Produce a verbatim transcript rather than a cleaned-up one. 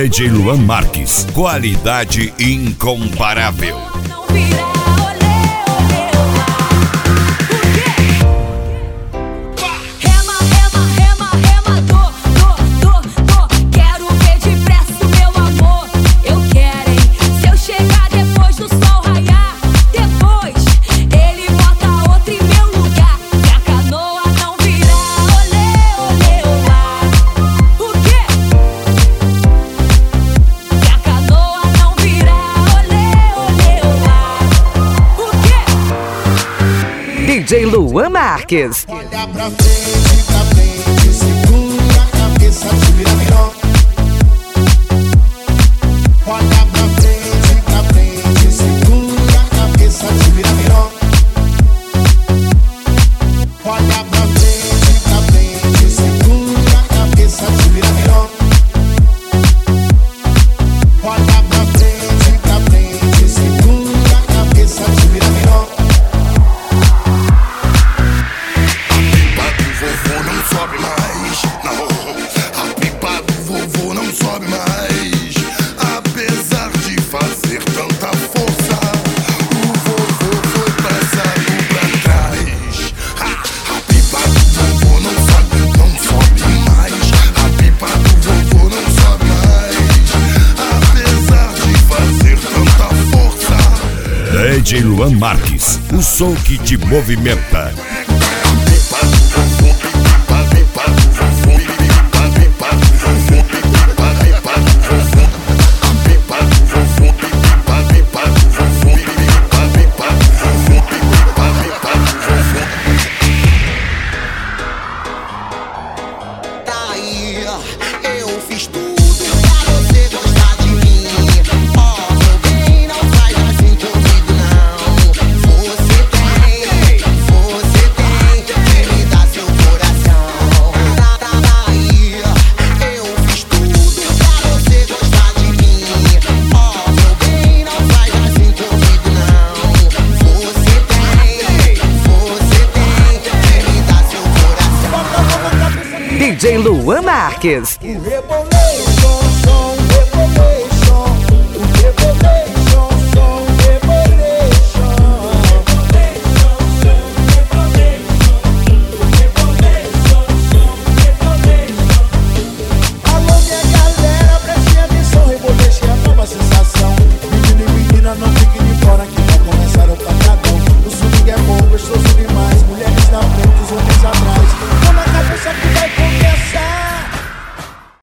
D J Luan Marques, qualidade incomparável. D J Luan Marques. Olha pra frente, pra frente, segura a cabeça, tira melhor. Olha pra frente, pra frente, segura a cabeça, tira melhor. Olha pra frente, pra frente, segura a cabeça, tira melhor. Olha pra frente, pra frente, segura a cabeça, tira melhor. Sobe mais, não, a pipa do vovô não sobe mais. Apesar de fazer tanta força, o vovô foi passado pra trás. A, a pipa do vovô não sobe, não sobe mais. A pipa do vovô não sobe mais. Apesar de fazer tanta força. D J Luan Marques, o som que te movimenta. Eu fiz tudo pra você gostar de mim. Ó, meu bem, não faz assim comigo não. Você tem, você tem que me dar seu coração. Tá, tá aí, eu fiz tudo pra você gostar de mim. Ó, meu bem, não faz assim comigo não. Você tem, você tem que me dar seu coração. D J Luan Marques. O